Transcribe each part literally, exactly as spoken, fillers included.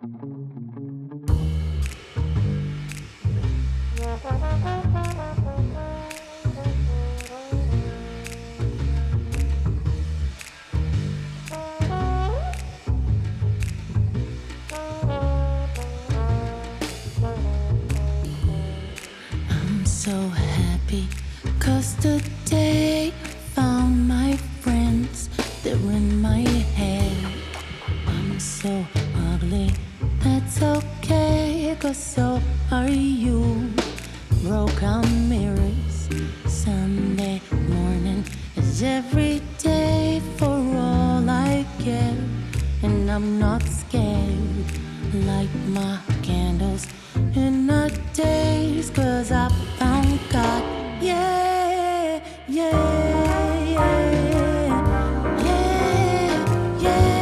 I'm so happy, cause today I found my friends. They're in my head. I'm so ugly, that's okay, cause so are you. Broken mirrors, Sunday morning is every day for all I care. And I'm not scared, light my candles in the days, cause I found God. Yeah, yeah, yeah. Yeah,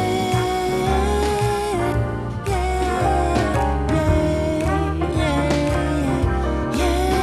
yeah, yeah, yeah,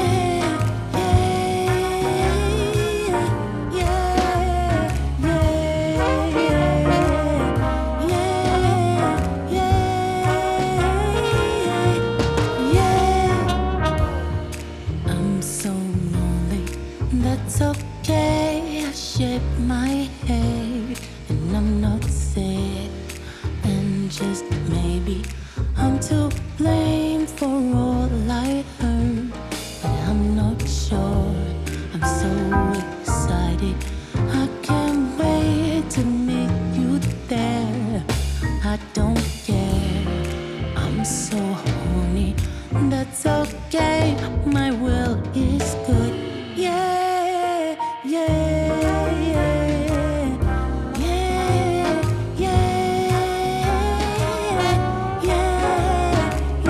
I'm so lonely, that's okay. I shake my head and I'm not sad. And just maybe I'm to blame for all I heard, but I'm not sure. I'm so excited, I can't wait to meet you there. I don't care, I'm so horny, that's okay. My will is good. Yeah, yeah, yeah. Yeah, yeah, yeah, yeah,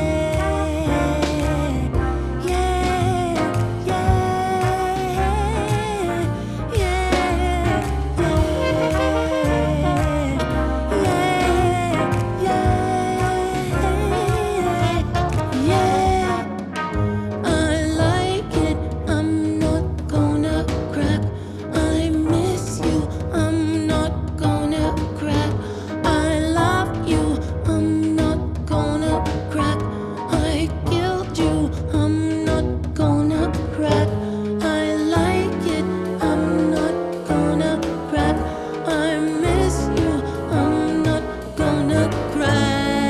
yeah, yeah. I like it, I'm not gonna crack. I miss you, I'm not gonna crack. I love you, I'm not gonna crack. I killed you, I'm not gonna crack. I like it, I'm not gonna crack. I miss you, I'm not gonna crack.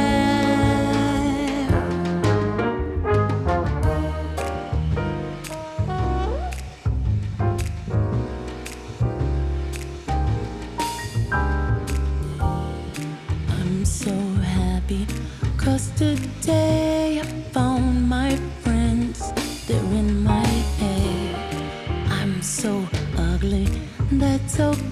I'm so happy, cause today I found my friends. They're in my head. I'm so ugly, that's okay.